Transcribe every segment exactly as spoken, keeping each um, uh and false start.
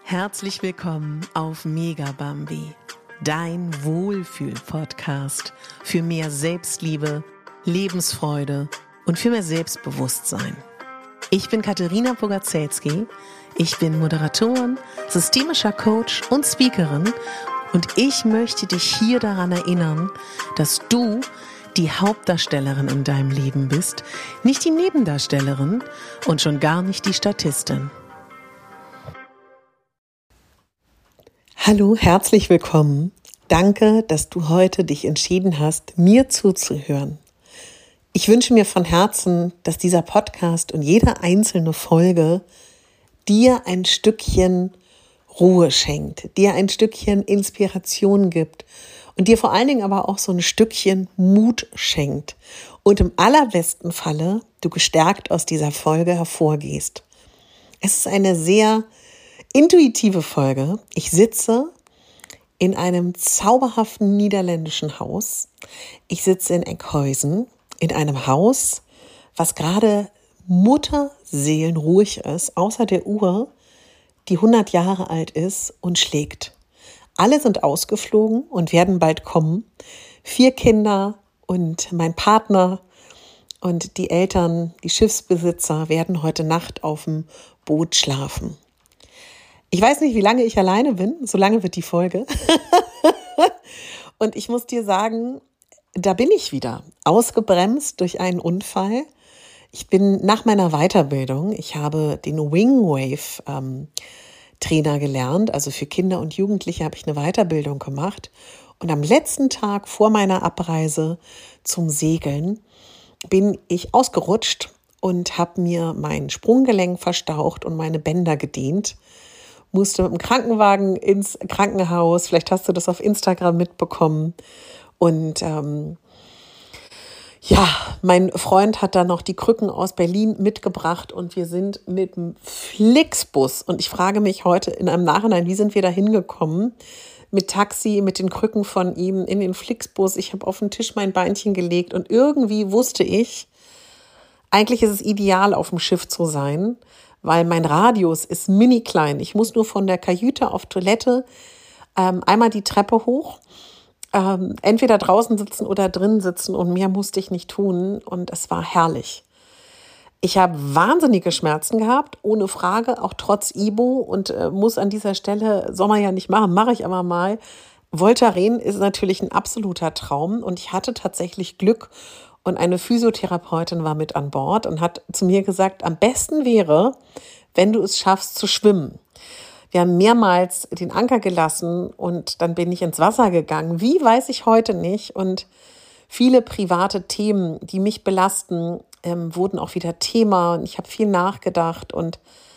Herzlich willkommen auf Mega Bambi, dein Wohlfühl-Podcast für mehr Selbstliebe, Lebensfreude und für mehr Selbstbewusstsein. Ich bin Katharina Bogaczewski, ich bin Moderatorin, systemischer Coach und Speakerin und ich möchte dich hier daran erinnern, dass du die Hauptdarstellerin in deinem Leben bist, nicht die Nebendarstellerin und schon gar nicht die Statistin. Hallo, herzlich willkommen. Danke, dass du heute dich entschieden hast, mir zuzuhören. Ich wünsche mir von Herzen, dass dieser Podcast und jede einzelne Folge dir ein Stückchen Ruhe schenkt, dir ein Stückchen Inspiration gibt und dir vor allen Dingen aber auch so ein Stückchen Mut schenkt und im allerbesten Falle du gestärkt aus dieser Folge hervorgehst. Es ist eine sehr intuitive Folge. Ich sitze in einem zauberhaften niederländischen Haus. Ich sitze in Enkhuizen, in einem Haus, was gerade mutterseelenruhig ist, außer der Uhr, die hundert Jahre alt ist und schlägt. Alle sind ausgeflogen und werden bald kommen. Vier Kinder und mein Partner und die Eltern, die Schiffsbesitzer, werden heute Nacht auf dem Boot schlafen. Ich weiß nicht, wie lange ich alleine bin, so lange wird die Folge. Und ich muss dir sagen, da bin ich wieder, ausgebremst durch einen Unfall. Ich bin nach meiner Weiterbildung, ich habe den Wingwave ähm, Trainer gelernt, also für Kinder und Jugendliche habe ich eine Weiterbildung gemacht. Und am letzten Tag vor meiner Abreise zum Segeln bin ich ausgerutscht und habe mir mein Sprunggelenk verstaucht und meine Bänder gedehnt. Musste mit dem Krankenwagen ins Krankenhaus. Vielleicht hast du das auf Instagram mitbekommen. Und ähm, ja, mein Freund hat da noch die Krücken aus Berlin mitgebracht und wir sind mit dem Flixbus. Und ich frage mich heute in einem Nachhinein, wie sind wir da hingekommen? Mit Taxi, mit den Krücken von ihm in den Flixbus. Ich habe auf den Tisch mein Beinchen gelegt und irgendwie wusste ich, eigentlich ist es ideal, auf dem Schiff zu sein, weil mein Radius ist mini klein. Ich muss nur von der Kajüte auf Toilette ähm, einmal die Treppe hoch, ähm, entweder draußen sitzen oder drin sitzen und mehr musste ich nicht tun und es war herrlich. Ich habe wahnsinnige Schmerzen gehabt, ohne Frage, auch trotz Ibo und äh, muss an dieser Stelle, soll man ja nicht machen, mache ich aber mal. Voltaren ist natürlich ein absoluter Traum und ich hatte tatsächlich Glück. Und eine Physiotherapeutin war mit an Bord und hat zu mir gesagt, am besten wäre, wenn du es schaffst zu schwimmen. Wir haben mehrmals den Anker gelassen und dann bin ich ins Wasser gegangen. Wie, weiß ich heute nicht. Und viele private Themen, die mich belasten, ähm, wurden auch wieder Thema. Und ich habe viel nachgedacht. Und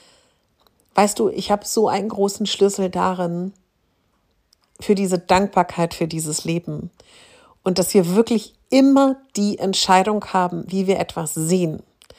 weißt du, ich habe so einen großen Schlüssel darin, für diese Dankbarkeit für dieses Leben. Und dass wir wirklich immer die Entscheidung haben, wie wir etwas sehen.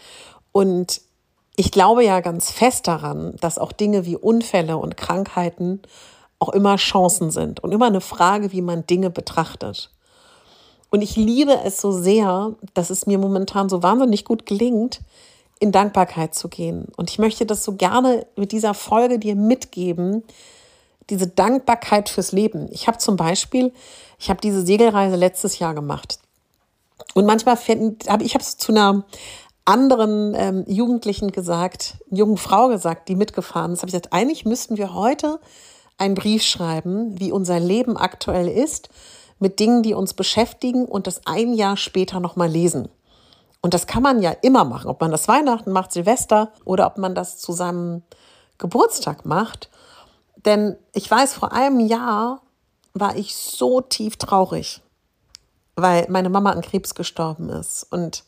Und ich glaube ja ganz fest daran, dass auch Dinge wie Unfälle und Krankheiten auch immer Chancen sind und immer eine Frage, wie man Dinge betrachtet. Und ich liebe es so sehr, dass es mir momentan so wahnsinnig gut gelingt, in Dankbarkeit zu gehen. Und ich möchte das so gerne mit dieser Folge dir mitgeben, diese Dankbarkeit fürs Leben. Ich habe zum Beispiel, ich habe diese Segelreise letztes Jahr gemacht. Und manchmal habe ich habe es zu einer anderen ähm, Jugendlichen gesagt, jungen Frau gesagt, die mitgefahren ist, habe ich gesagt, eigentlich müssten wir heute einen Brief schreiben, wie unser Leben aktuell ist, mit Dingen, die uns beschäftigen und das ein Jahr später nochmal lesen. Und das kann man ja immer machen, ob man das Weihnachten macht, Silvester oder ob man das zu seinem Geburtstag macht. Denn ich weiß, vor einem Jahr war ich so tief traurig, weil meine Mama an Krebs gestorben ist. Und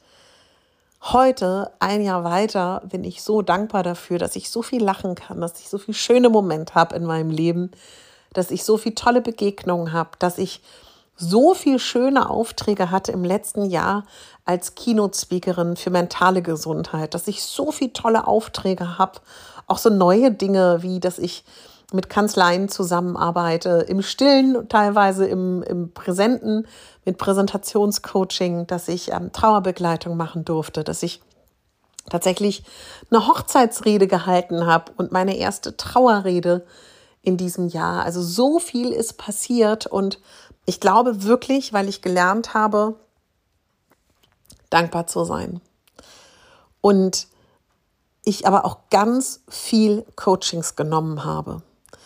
heute, ein Jahr weiter, bin ich so dankbar dafür, dass ich so viel lachen kann, dass ich so viele schöne Momente habe in meinem Leben, dass ich so viele tolle Begegnungen habe, dass ich so viele schöne Aufträge hatte im letzten Jahr als Keynote-Speakerin für mentale Gesundheit, dass ich so viele tolle Aufträge habe, auch so neue Dinge, wie dass ich mit Kanzleien zusammenarbeite, im Stillen, teilweise im, im Präsenten, mit Präsentationscoaching, dass ich ähm, Trauerbegleitung machen durfte, dass ich tatsächlich eine Hochzeitsrede gehalten habe und meine erste Trauerrede in diesem Jahr. Also so viel ist passiert und ich glaube wirklich, weil ich gelernt habe, dankbar zu sein. Und ich aber auch ganz viel Coachings genommen habe.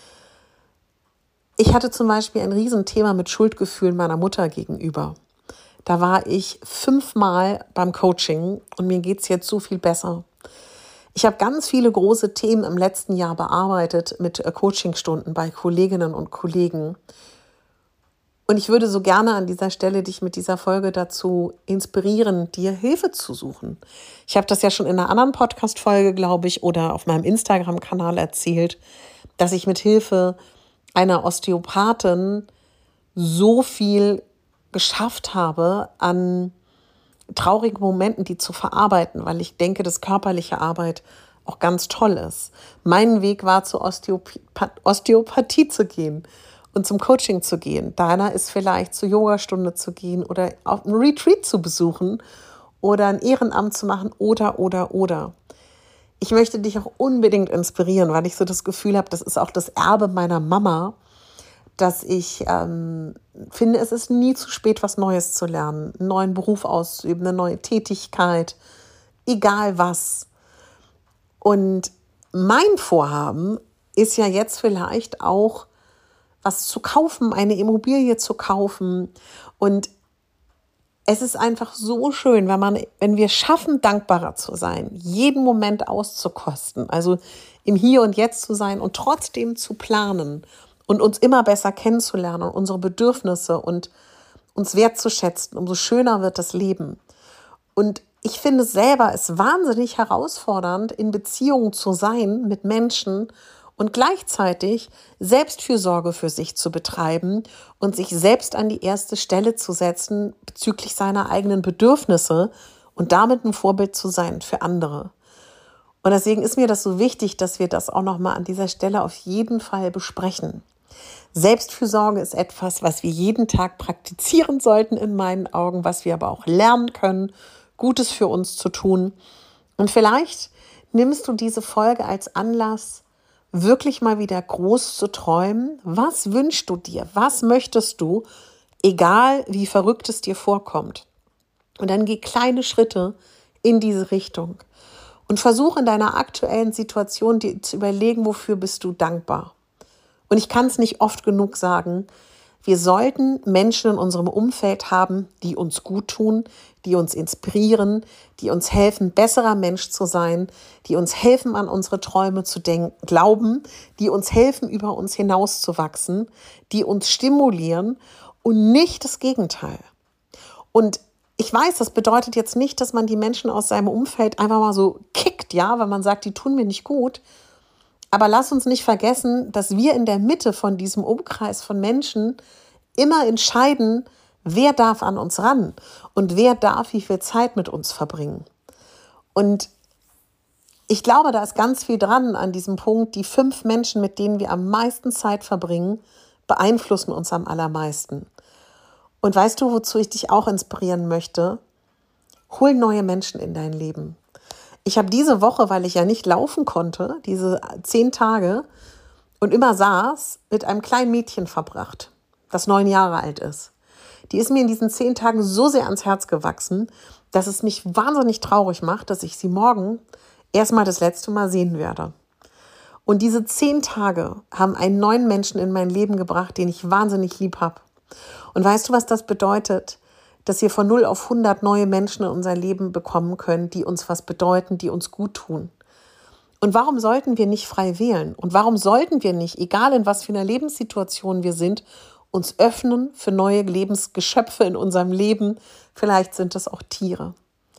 Ich hatte zum Beispiel ein Riesenthema mit Schuldgefühlen meiner Mutter gegenüber. Da war ich fünfmal beim Coaching und mir geht es jetzt so viel besser. Ich habe ganz viele große Themen im letzten Jahr bearbeitet mit Coachingstunden bei Kolleginnen und Kollegen. Und ich würde so gerne an dieser Stelle dich mit dieser Folge dazu inspirieren, dir Hilfe zu suchen. Ich habe das ja schon in einer anderen Podcast-Folge, glaube ich, oder auf meinem Instagram-Kanal erzählt, dass ich mit Hilfe einer Osteopathin so viel geschafft habe an traurigen Momenten, die zu verarbeiten, weil ich denke, dass körperliche Arbeit auch ganz toll ist. Mein Weg war, zur Osteop- Osteopathie zu gehen und zum Coaching zu gehen. Deiner ist vielleicht zur Yogastunde zu gehen oder auf einen Retreat zu besuchen oder ein Ehrenamt zu machen oder, oder, oder. Ich möchte dich auch unbedingt inspirieren, weil ich so das Gefühl habe, das ist auch das Erbe meiner Mama, dass ich ähm, finde, es ist nie zu spät, was Neues zu lernen, einen neuen Beruf auszuüben, eine neue Tätigkeit, egal was. Und mein Vorhaben ist ja jetzt vielleicht auch, was zu kaufen, eine Immobilie zu kaufen. Und es ist einfach so schön, wenn man, wenn wir schaffen, dankbarer zu sein, jeden Moment auszukosten, also im Hier und Jetzt zu sein und trotzdem zu planen und uns immer besser kennenzulernen und unsere Bedürfnisse und uns wertzuschätzen, umso schöner wird das Leben. Und ich finde selber es wahnsinnig herausfordernd, in Beziehungen zu sein mit Menschen und gleichzeitig Selbstfürsorge für sich zu betreiben und sich selbst an die erste Stelle zu setzen bezüglich seiner eigenen Bedürfnisse und damit ein Vorbild zu sein für andere. Und deswegen ist mir das so wichtig, dass wir das auch nochmal an dieser Stelle auf jeden Fall besprechen. Selbstfürsorge ist etwas, was wir jeden Tag praktizieren sollten in meinen Augen, was wir aber auch lernen können, Gutes für uns zu tun. Und vielleicht nimmst du diese Folge als Anlass, wirklich mal wieder groß zu träumen. Was wünschst du dir? Was möchtest du? Egal, wie verrückt es dir vorkommt. Und dann geh kleine Schritte in diese Richtung. Und versuch in deiner aktuellen Situation dir zu überlegen, wofür bist du dankbar. Und ich kann es nicht oft genug sagen, wir sollten Menschen in unserem Umfeld haben, die uns gut tun, die uns inspirieren, die uns helfen, besserer Mensch zu sein, die uns helfen, an unsere Träume zu denken, glauben, die uns helfen, über uns hinauszuwachsen, die uns stimulieren und nicht das Gegenteil. Und ich weiß, das bedeutet jetzt nicht, dass man die Menschen aus seinem Umfeld einfach mal so kickt, ja, weil man sagt, die tun mir nicht gut. Aber lass uns nicht vergessen, dass wir in der Mitte von diesem Umkreis von Menschen immer entscheiden, wer darf an uns ran und wer darf wie viel Zeit mit uns verbringen. Und ich glaube, da ist ganz viel dran an diesem Punkt. Die fünf Menschen, mit denen wir am meisten Zeit verbringen, beeinflussen uns am allermeisten. Und weißt du, wozu ich dich auch inspirieren möchte? Hol neue Menschen in dein Leben. Ich habe diese Woche, weil ich ja nicht laufen konnte, diese zehn Tage und immer saß, mit einem kleinen Mädchen verbracht, das neun Jahre alt ist. Die ist mir in diesen zehn Tagen so sehr ans Herz gewachsen, dass es mich wahnsinnig traurig macht, dass ich sie morgen erstmal das letzte Mal sehen werde. Und diese zehn Tage haben einen neuen Menschen in mein Leben gebracht, den ich wahnsinnig lieb habe. Und weißt du, was das bedeutet? Dass wir von null auf hundert neue Menschen in unser Leben bekommen können, die uns was bedeuten, die uns gut tun. Und warum sollten wir nicht frei wählen? Und warum sollten wir nicht, egal in was für einer Lebenssituation wir sind, uns öffnen für neue Lebensgeschöpfe in unserem Leben? Vielleicht sind es auch Tiere.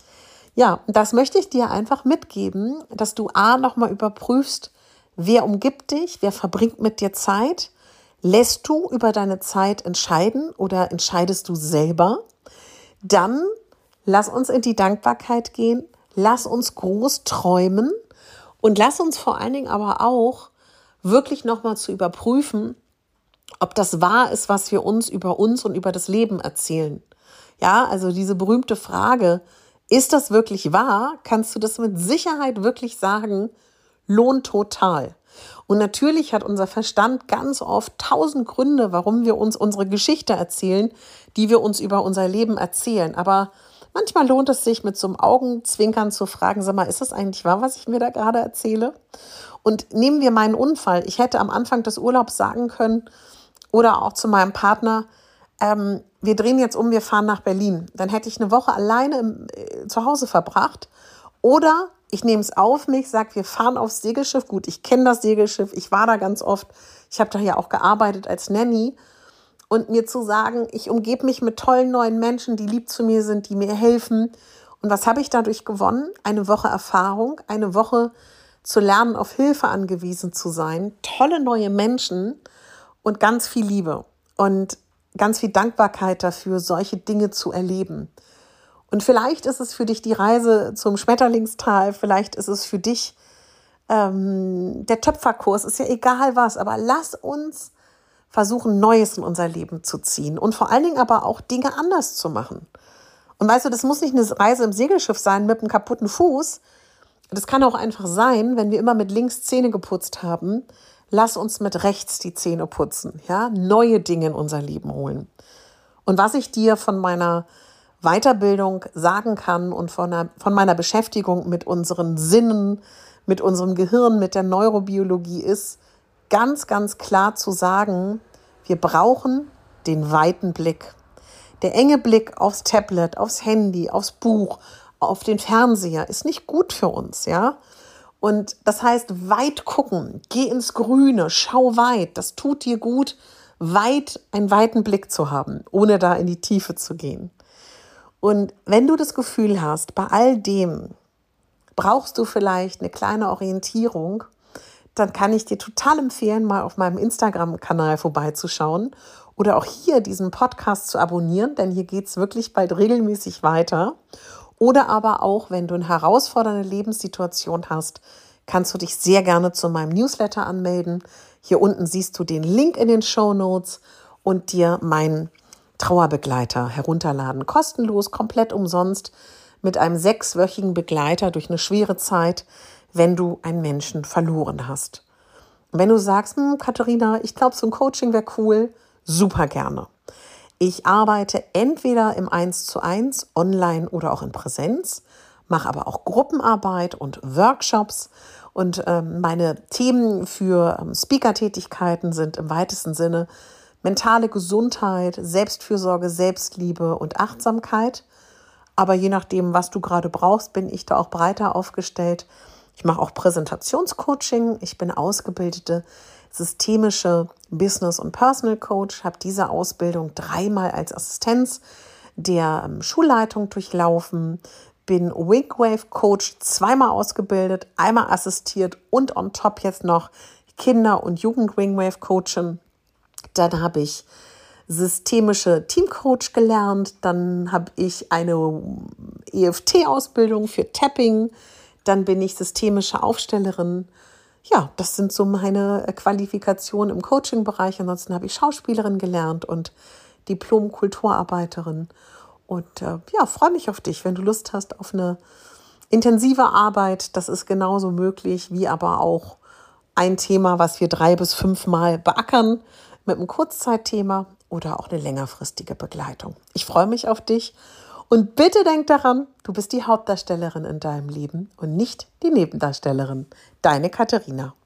Ja, das möchte ich dir einfach mitgeben, dass du A, nochmal überprüfst, wer umgibt dich, wer verbringt mit dir Zeit? Lässt du über deine Zeit entscheiden oder entscheidest du selber? Dann lass uns in die Dankbarkeit gehen, lass uns groß träumen und lass uns vor allen Dingen aber auch wirklich nochmal zu überprüfen, ob das wahr ist, was wir uns über uns und über das Leben erzählen. Ja, also diese berühmte Frage, ist das wirklich wahr? Kannst du das mit Sicherheit wirklich sagen? Lohnt total. Und natürlich hat unser Verstand ganz oft tausend Gründe, warum wir uns unsere Geschichte erzählen, die wir uns über unser Leben erzählen. Aber manchmal lohnt es sich, mit so einem Augenzwinkern zu fragen, sag mal, ist das eigentlich wahr, was ich mir da gerade erzähle? Und nehmen wir meinen Unfall. Ich hätte am Anfang des Urlaubs sagen können oder auch zu meinem Partner, ähm, wir drehen jetzt um, wir fahren nach Berlin. Dann hätte ich eine Woche alleine im, äh, zu Hause verbracht. Oder ich nehme es auf mich, sage, wir fahren aufs Segelschiff. Gut, ich kenne das Segelschiff, ich war da ganz oft. Ich habe da ja auch gearbeitet als Nanny. Und mir zu sagen, ich umgebe mich mit tollen neuen Menschen, die lieb zu mir sind, die mir helfen. Und was habe ich dadurch gewonnen? Eine Woche Erfahrung, eine Woche zu lernen, auf Hilfe angewiesen zu sein, tolle neue Menschen und ganz viel Liebe und ganz viel Dankbarkeit dafür, solche Dinge zu erleben. Und vielleicht ist es für dich die Reise zum Schmetterlingstal, vielleicht ist es für dich ähm, der Töpferkurs, ist ja egal was, aber lass uns versuchen, Neues in unser Leben zu ziehen und vor allen Dingen aber auch Dinge anders zu machen. Und weißt du, das muss nicht eine Reise im Segelschiff sein mit einem kaputten Fuß. Das kann auch einfach sein, wenn wir immer mit links Zähne geputzt haben, lass uns mit rechts die Zähne putzen, ja, neue Dinge in unser Leben holen. Und was ich dir von meiner Weiterbildung sagen kann und von, einer, von meiner Beschäftigung mit unseren Sinnen, mit unserem Gehirn, mit der Neurobiologie ist, ganz, ganz klar zu sagen, wir brauchen den weiten Blick. Der enge Blick aufs Tablet, aufs Handy, aufs Buch, auf den Fernseher ist nicht gut für uns, ja. Und das heißt, weit gucken, geh ins Grüne, schau weit. Das tut dir gut, weit einen weiten Blick zu haben, ohne da in die Tiefe zu gehen. Und wenn du das Gefühl hast, bei all dem brauchst du vielleicht eine kleine Orientierung, dann kann ich dir total empfehlen, mal auf meinem Instagram-Kanal vorbeizuschauen oder auch hier diesen Podcast zu abonnieren, denn hier geht es wirklich bald regelmäßig weiter. Oder aber auch, wenn du eine herausfordernde Lebenssituation hast, kannst du dich sehr gerne zu meinem Newsletter anmelden. Hier unten siehst du den Link in den Shownotes und dir meinen Trauerbegleiter herunterladen. Kostenlos, komplett umsonst, mit einem sechswöchigen Begleiter durch eine schwere Zeit, wenn du einen Menschen verloren hast. Und wenn du sagst, hm, Katharina, ich glaube, so ein Coaching wäre cool, super gerne. Ich arbeite entweder im eins zu eins, online oder auch in Präsenz, mache aber auch Gruppenarbeit und Workshops. Und ähm, meine Themen für ähm, Speaker-Tätigkeiten sind im weitesten Sinne mentale Gesundheit, Selbstfürsorge, Selbstliebe und Achtsamkeit. Aber je nachdem, was du gerade brauchst, bin ich da auch breiter aufgestellt. Ich mache auch Präsentationscoaching. Ich bin ausgebildete systemische Business- und Personal Coach, habe diese Ausbildung dreimal als Assistenz der ähm, Schulleitung durchlaufen, bin Wingwave Coach, zweimal ausgebildet, einmal assistiert und on top jetzt noch Kinder- und Jugend-Wingwave Coachin. Dann habe ich systemische Teamcoach gelernt, dann habe ich eine E F T-Ausbildung für Tapping, dann bin ich systemische Aufstellerin. Ja, das sind so meine Qualifikationen im Coaching-Bereich. Ansonsten habe ich Schauspielerin gelernt und Diplom-Kulturarbeiterin. Und äh, ja, freue mich auf dich, wenn du Lust hast auf eine intensive Arbeit. Das ist genauso möglich, wie aber auch ein Thema, was wir drei bis fünfmal beackern mit einem Kurzzeitthema oder auch eine längerfristige Begleitung. Ich freue mich auf dich. Und bitte denk daran, du bist die Hauptdarstellerin in deinem Leben und nicht die Nebendarstellerin. Deine Katharina.